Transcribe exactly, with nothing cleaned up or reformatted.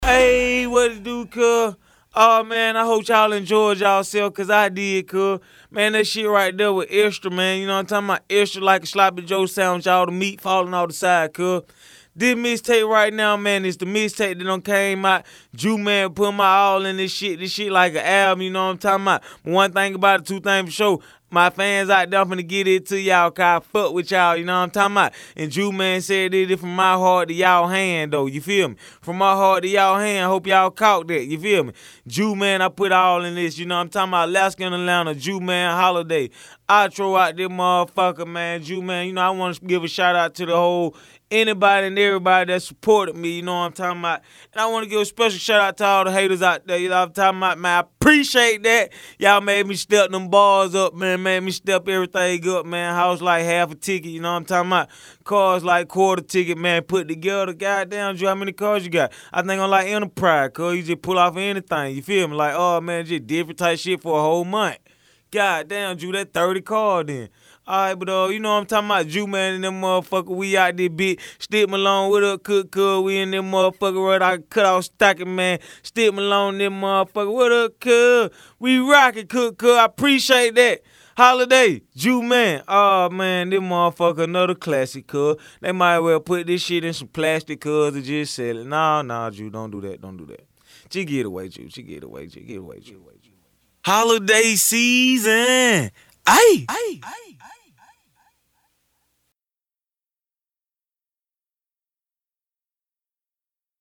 Hey, what it do, cuz? Oh, man, I hope y'all enjoyed y'allself, because I did, cuz. Man, that shit right there was extra, man. You know what I'm talking about? Extra like a sloppy Joe sound, y'all, the meat falling off the side, cuz. This mixtape right now, man, is the mixtape that done came out. Jew man put my all in this shit. This shit like an album, you know what I'm talking about? But one thing about it, two things for sure. My fans out there finna get it to y'all, cause I fuck with y'all, you know what I'm talking about? And Jew man said it from my heart to y'all hand, though, you feel me? From my heart to y'all hand, hope y'all caught that, you feel me? Jew man, I put all in this, you know what I'm talking about? Alaska and Atlanta, Jew man holiday. I throw out this motherfucker, man. Jew man, you know, I want to give a shout out to the whole anybody and everybody that supported me, you know what I'm talking about? And I want to give a special shout out to all the haters out there, you know what I'm talking about, man. I appreciate that. Y'all made me step them bars up, man. Made me step everything up, man. House like half a ticket, you know what I'm talking about? Cars like quarter ticket, man. Put together, goddamn, Drew, how many cars you got? I think I'm like Enterprise, cuz you just pull off anything, you feel me? Like, oh, man, just different type shit for a whole month. God damn, Drew, that thirty car then. Alright, but uh, you know what I'm talking about, Jew man and them motherfucker. We out there, bitch. Stick Malone with a cook, cuz. We in them motherfucker right. I cut off stocking, man. Stick Malone, them motherfucker. What up, cuz? We rockin', cook, cuz. I appreciate that. Holiday, Jew man. Oh man, this motherfucker another classic, cuz. They might well put this shit in some plastic, cuz, and just sell it. Nah, nah, Jew, don't do that, don't do that. Just get away, Jew. Just get away, Jew. Get away, Jew. Holiday season. Aye. Aye.